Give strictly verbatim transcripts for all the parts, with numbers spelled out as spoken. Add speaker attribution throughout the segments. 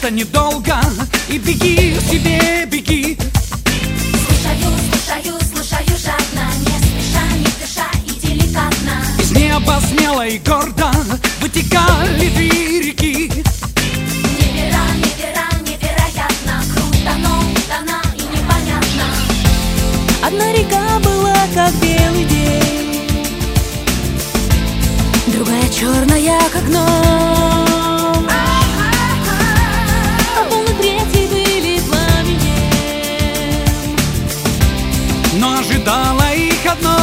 Speaker 1: это недолго, и беги себе, беги.
Speaker 2: Слушаю, слушаю, слушаю жадно, не спеша, не дыша и деликатно.
Speaker 1: Из неба смело и гордо вытекали две реки.
Speaker 2: Невера, невера, невероятно, круто, но дана и непонятно.
Speaker 3: Одна река была как белый день, другая черная как ночь, а волны третьей были пламенем,
Speaker 1: Но ожидала их одно.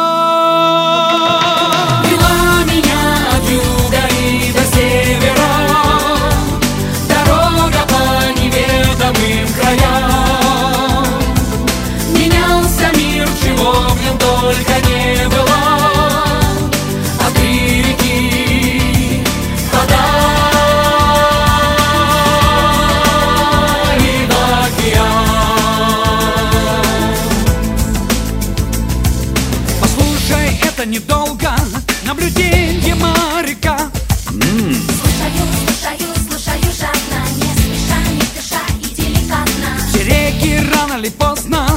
Speaker 4: Вела меня от юга и до севера дорога по неведомым краям. Менялся мир, чего в нем только не было. А три реки впадали в океан.
Speaker 1: Послушай, это недолго, наблюдение моряка.
Speaker 2: Слушаю, слушаю, слушаю жадно, не спеша, не дыша и деликатно.
Speaker 1: Все реки рано или поздно